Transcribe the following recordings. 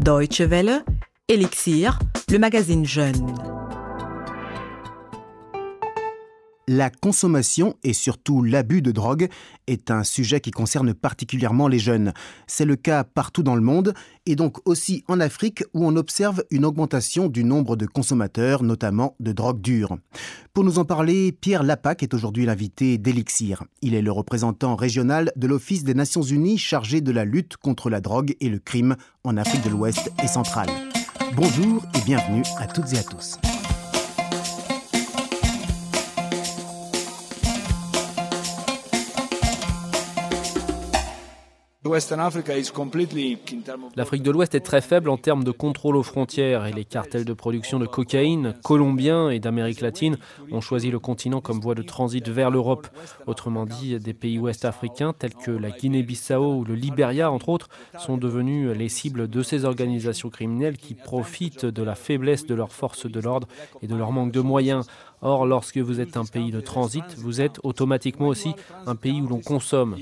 Deutsche Welle, Elixir, le magazine Jeune. La consommation et surtout l'abus de drogue est un sujet qui concerne particulièrement les jeunes. C'est le cas partout dans le monde et donc aussi en Afrique où on observe une augmentation du nombre de consommateurs, notamment de drogue dure. Pour nous en parler, Pierre Lapac est aujourd'hui l'invité d'Elixir. Il est le représentant régional de l'Office des Nations Unies chargé de la lutte contre la drogue et le crime en Afrique de l'Ouest et centrale. Bonjour et bienvenue à toutes et à tous. L'Afrique de l'Ouest est très faible en termes de contrôle aux frontières et les cartels de production de cocaïne, colombiens et d'Amérique latine ont choisi le continent comme voie de transit vers l'Europe. Autrement dit, des pays ouest africains tels que la Guinée-Bissau ou le Libéria, entre autres, sont devenus les cibles de ces organisations criminelles qui profitent de la faiblesse de leurs forces de l'ordre et de leur manque de moyens. Or, lorsque vous êtes un pays de transit, vous êtes automatiquement aussi un pays où l'on consomme.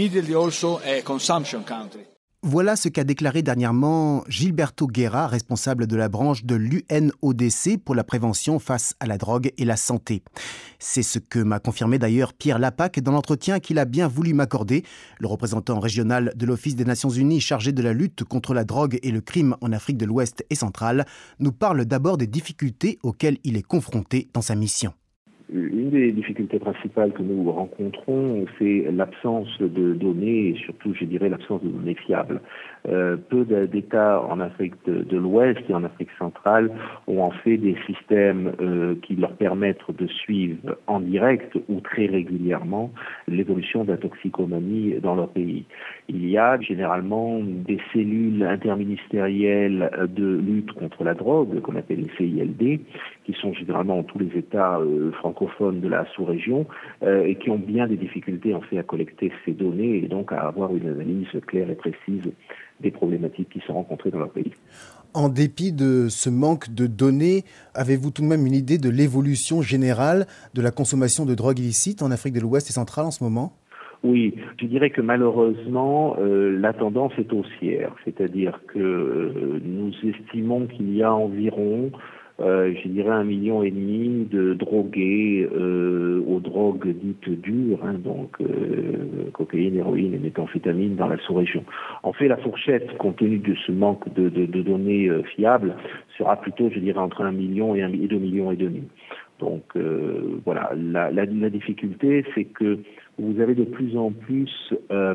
Voilà ce qu'a déclaré dernièrement Gilberto Guerra, responsable de la branche de l'UNODC pour la prévention face à la drogue et la santé. C'est ce que m'a confirmé d'ailleurs Pierre Lapac dans l'entretien qu'il a bien voulu m'accorder. Le représentant régional de l'Office des Nations Unies chargé de la lutte contre la drogue et le crime en Afrique de l'Ouest et centrale nous parle d'abord des difficultés auxquelles il est confronté dans sa mission. Une des difficultés principales que nous rencontrons, c'est l'absence de données et surtout, je dirais, l'absence de données fiables. Peu d'États en Afrique de l'Ouest et en Afrique centrale ont en fait des systèmes qui leur permettent de suivre en direct ou très régulièrement l'évolution de la toxicomanie dans leur pays. Il y a généralement des cellules interministérielles de lutte contre la drogue, qu'on appelle les CILD, qui sont généralement dans tous les États francophones de la sous-région et qui ont bien des difficultés en fait à collecter ces données et donc à avoir une analyse claire et précise des problématiques qui sont rencontrées dans leur pays. En dépit de ce manque de données, avez-vous tout de même une idée de l'évolution générale de la consommation de drogue illicite en Afrique de l'Ouest et centrale en ce moment ? Oui, je dirais que malheureusement, la tendance est haussière. C'est-à-dire que nous estimons qu'il y a environ, je dirais, 1,5 million de drogués aux drogues dites dures, donc cocaïne, héroïne et méthamphétamine dans la sous-région. En fait, la fourchette, compte tenu de ce manque de données fiables, sera plutôt, je dirais, entre 1 million et 2,5 millions. Donc voilà, la difficulté, c'est que vous avez de plus en plus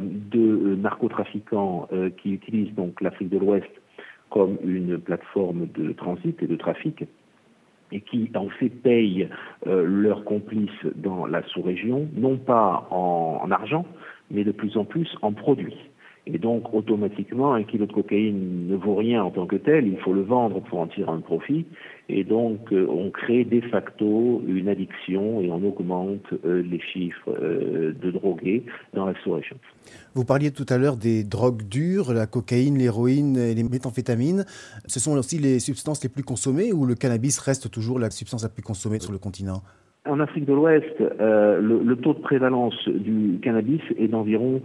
de narcotrafiquants qui utilisent donc l'Afrique de l'Ouest comme une plateforme de transit et de trafic et qui en fait payent leurs complices dans la sous-région, non pas en argent, mais de plus en plus en produits. Et donc, automatiquement, 1 kilo de cocaïne ne vaut rien en tant que tel, il faut le vendre pour en tirer un profit. Et donc, on crée de facto une addiction et on augmente les chiffres de drogués dans la sous-région. Vous parliez tout à l'heure des drogues dures, la cocaïne, l'héroïne et les méthamphétamines. Ce sont aussi les substances les plus consommées ou le cannabis reste toujours la substance la plus consommée sur le continent ? En Afrique de l'Ouest, le taux de prévalence du cannabis est d'environ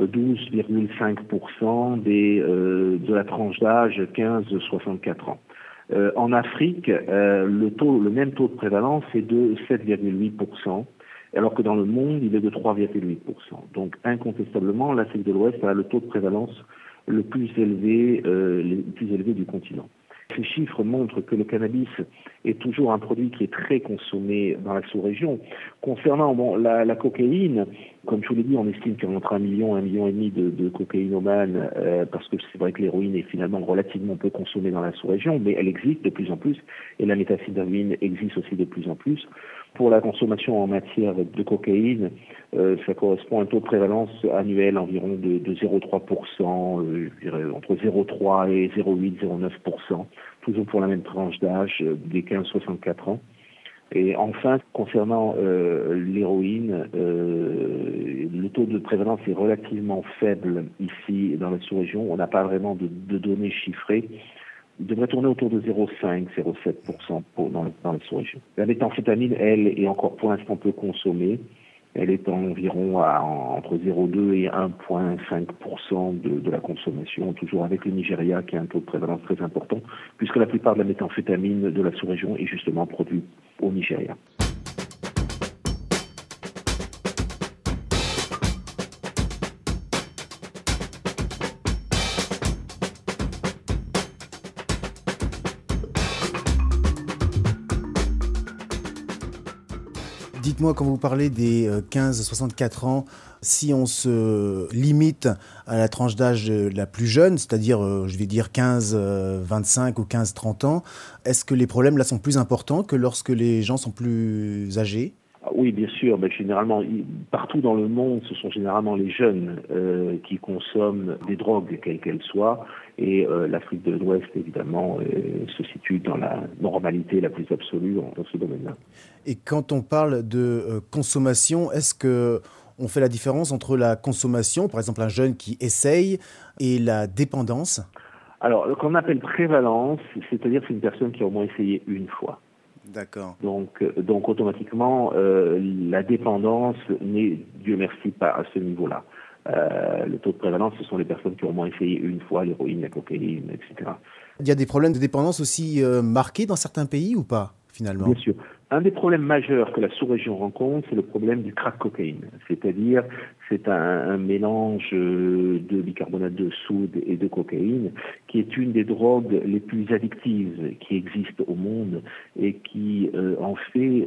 12,5% de la tranche d'âge 15-64 ans. En Afrique, le même taux de prévalence est de 7,8%, alors que dans le monde, il est de 3,8%. Donc, incontestablement, l'Afrique de l'Ouest a le taux de prévalence le plus élevé du continent. Ces chiffres montrent que le cannabis est toujours un produit qui est très consommé dans la sous-région. Concernant la cocaïne, comme je vous l'ai dit, on estime qu'il y a entre 1 million et 1,5 million de cocaïnomanes, parce que c'est vrai que l'héroïne est finalement relativement peu consommée dans la sous-région, mais elle existe de plus en plus, et la méthamphétamine existe aussi de plus en plus. Pour la consommation en matière de cocaïne, ça correspond à un taux de prévalence annuel environ de 0,3%, je dirais entre 0,3 et 0,8, 0,9%, toujours pour la même tranche d'âge des 15-64 ans. Et enfin, concernant l'héroïne, le taux de prévalence est relativement faible ici dans la sous-région. On n'a pas vraiment de données chiffrées. Il devrait tourner autour de 0,5-0,7% dans la sous-région. La méthamphétamine, elle, est encore pour l'instant peu consommée. Elle est environ entre 0,2 et 1,5% de la consommation, toujours avec le Nigeria qui a un taux de prévalence très important, puisque la plupart de la méthamphétamine de la sous-région est justement produite au Nigeria. Dites-moi, quand vous parlez des 15-64 ans, si on se limite à la tranche d'âge la plus jeune, c'est-à-dire, je vais dire 15-25 ou 15-30 ans, est-ce que les problèmes là sont plus importants que lorsque les gens sont plus âgés ? Oui, bien sûr, mais généralement, partout dans le monde, ce sont généralement les jeunes qui consomment des drogues, quelles qu'elles soient, et l'Afrique de l'Ouest, évidemment, se situe dans la normalité la plus absolue dans ce domaine-là. Et quand on parle de consommation, est-ce qu'on fait la différence entre la consommation, par exemple un jeune qui essaye, et la dépendance ? Alors, ce qu'on appelle prévalence, c'est-à-dire que c'est une personne qui a au moins essayé une fois. D'accord. Donc automatiquement, la dépendance n'est, Dieu merci, pas à ce niveau-là. Le taux de prévalence, ce sont les personnes qui ont au moins essayé une fois l'héroïne, la cocaïne, etc. Il y a des problèmes de dépendance aussi marqués dans certains pays ou pas, finalement ? Bien sûr. Un des problèmes majeurs que la sous-région rencontre, c'est le problème du crack cocaïne. C'est-à-dire, c'est un mélange de bicarbonate de soude et de cocaïne qui est une des drogues les plus addictives qui existent au monde et qui, en fait,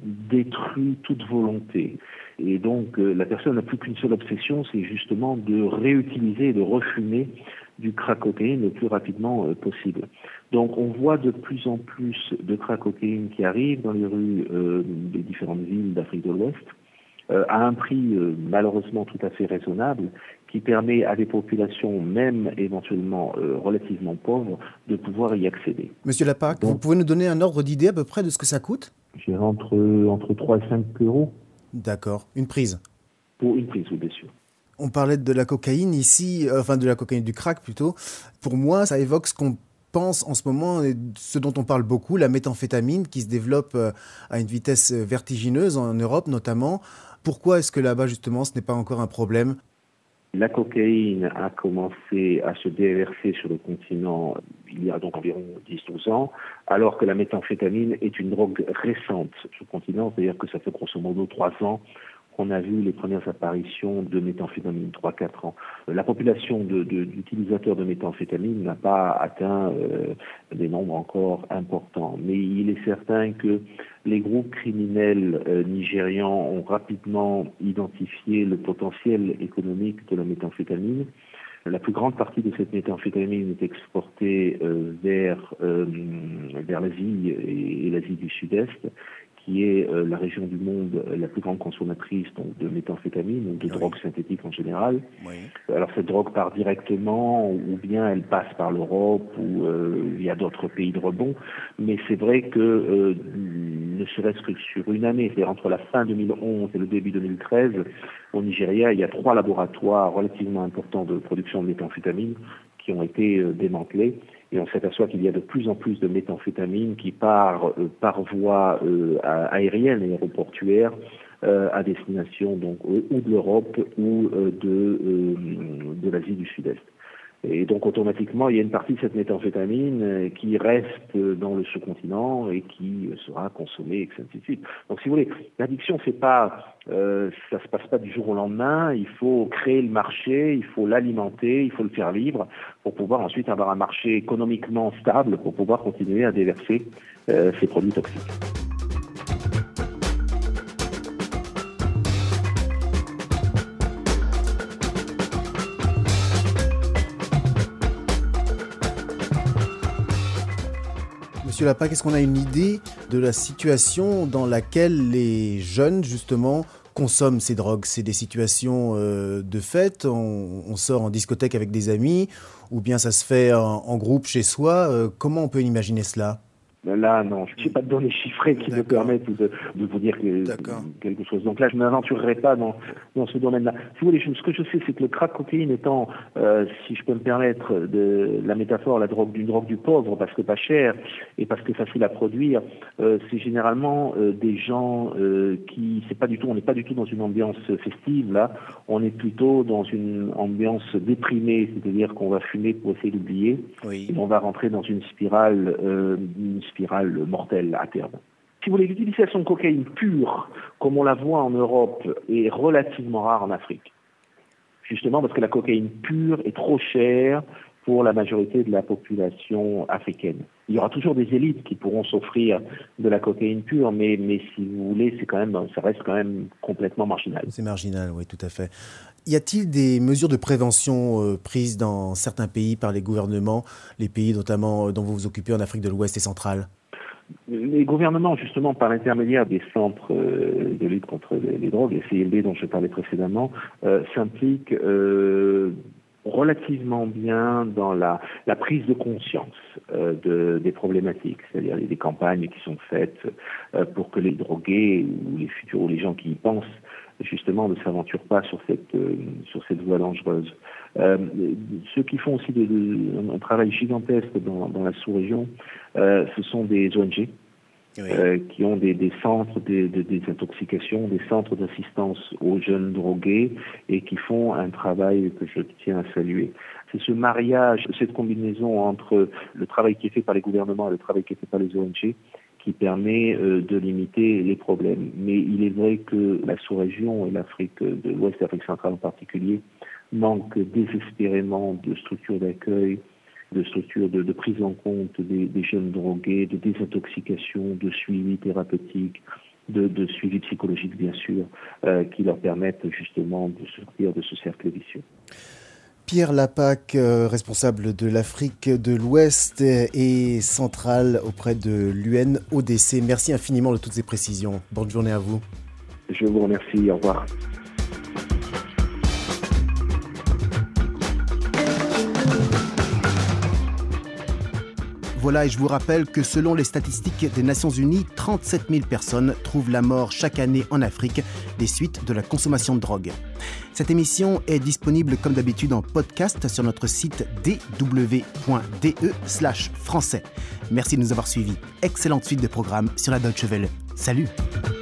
détruit toute volonté. Et donc, la personne n'a plus qu'une seule obsession, c'est justement de réutiliser et de refumer du crack cocaïne le plus rapidement possible. Donc on voit de plus en plus de crack cocaïne qui arrivent dans les rues des différentes villes d'Afrique de l'Ouest à un prix malheureusement tout à fait raisonnable qui permet à des populations, même éventuellement relativement pauvres, de pouvoir y accéder. Monsieur Lapac, vous pouvez nous donner un ordre d'idée à peu près de ce que ça coûte ? Je dirais entre 3 et 5 euros. D'accord. Une prise ? Pour une prise, oui, bien sûr. On parlait de la cocaïne ici, de la cocaïne, du crack plutôt. Pour moi, ça évoque ce qu'on pense en ce moment, et ce dont on parle beaucoup, la méthamphétamine qui se développe à une vitesse vertigineuse en Europe notamment. Pourquoi est-ce que là-bas justement ce n'est pas encore un problème ? La cocaïne a commencé à se déverser sur le continent il y a donc environ 10-12 ans, alors que la méthamphétamine est une drogue récente sur le continent, c'est-à-dire que ça fait grosso modo 3 ans qu'on a vu les premières apparitions de méthamphétamine, 3-4 ans. La population d'utilisateurs de méthamphétamine n'a pas atteint des nombres encore importants. Mais il est certain que les groupes criminels nigérians ont rapidement identifié le potentiel économique de la méthamphétamine. La plus grande partie de cette méthamphétamine est exportée vers l'Asie et l'Asie du Sud-Est, qui est la région du monde la plus grande consommatrice donc, de méthamphétamine ou de drogue synthétique en général. Oui. Alors cette drogue part directement ou bien elle passe par l'Europe ou via d'autres pays de rebond. Mais c'est vrai que ne serait-ce que sur une année, c'est-à-dire entre la fin 2011 et le début 2013, au Nigeria, il y a 3 laboratoires relativement importants de production de méthamphétamine qui ont été démantelés. Et on s'aperçoit qu'il y a de plus en plus de méthamphétamine qui part par voie aérienne et aéroportuaire à destination donc ou de l'Europe ou de l'Asie du Sud-Est. Et donc automatiquement, il y a une partie de cette méthamphétamine qui reste dans le sous-continent et qui sera consommée, et ainsi de suite. Donc si vous voulez, l'addiction, c'est pas, ça se passe pas du jour au lendemain. Il faut créer le marché, il faut l'alimenter, il faut le faire vivre pour pouvoir ensuite avoir un marché économiquement stable pour pouvoir continuer à déverser ces produits toxiques. Monsieur Lapac, est-ce qu'on a une idée de la situation dans laquelle les jeunes, justement, consomment ces drogues ? C'est des situations de fête, on sort en discothèque avec des amis, ou bien ça se fait en groupe chez soi. Comment on peut imaginer cela ? Là, non, je n'ai pas de données chiffrées qui me permettent de vous dire quelque chose. Donc là, je ne m'aventurerai pas dans ce domaine-là. Si vous voulez, ce que je sais, c'est que le crack cocaïne étant, si je peux me permettre, de la métaphore, d'une drogue du pauvre, parce que pas cher et parce que facile à produire, c'est généralement des gens qui, on n'est pas du tout dans une ambiance festive, là. On est plutôt dans une ambiance déprimée, c'est-à-dire qu'on va fumer pour essayer d'oublier. Oui. Et on va rentrer dans une spirale mortelle à terme. Si vous voulez, l'utilisation de cocaïne pure, comme on la voit en Europe, est relativement rare en Afrique. Justement parce que la cocaïne pure est trop chère pour la majorité de la population africaine. Il y aura toujours des élites qui pourront s'offrir de la cocaïne pure, mais si vous voulez, ça reste quand même complètement marginal. C'est marginal, oui, tout à fait. Y a-t-il des mesures de prévention prises dans certains pays par les gouvernements, les pays notamment dont vous vous occupez en Afrique de l'Ouest et centrale ? Les gouvernements, justement, par l'intermédiaire des centres de lutte contre les drogues, les CLD dont je parlais précédemment, s'impliquent relativement bien dans la prise de conscience des problématiques, c'est-à-dire des campagnes qui sont faites pour que les drogués ou les gens qui y pensent justement ne s'aventurent pas sur cette voie dangereuse. Ceux qui font aussi un travail gigantesque dans la sous-région, ce sont des ONG. Oui. Qui ont des centres de désintoxication, des centres d'assistance aux jeunes drogués et qui font un travail que je tiens à saluer. C'est ce mariage, cette combinaison entre le travail qui est fait par les gouvernements et le travail qui est fait par les ONG qui permet de limiter les problèmes. Mais il est vrai que la sous-région et l'Afrique de l'Ouest, l'Afrique centrale en particulier, manquent désespérément de structures d'accueil, de structures de prise en compte des jeunes drogués, de désintoxication, de suivi thérapeutique, de suivi psychologique bien sûr, qui leur permettent justement de sortir de ce cercle vicieux. Pierre Lapac, responsable de l'Afrique de l'Ouest et centrale auprès de l'UNODC. Merci infiniment de toutes ces précisions. Bonne journée à vous. Je vous remercie. Au revoir. Voilà, et je vous rappelle que selon les statistiques des Nations Unies, 37 000 personnes trouvent la mort chaque année en Afrique des suites de la consommation de drogue. Cette émission est disponible comme d'habitude en podcast sur notre site dw.de/français. Merci de nous avoir suivis. Excellente suite de programmes sur la Deutsche Welle. Salut!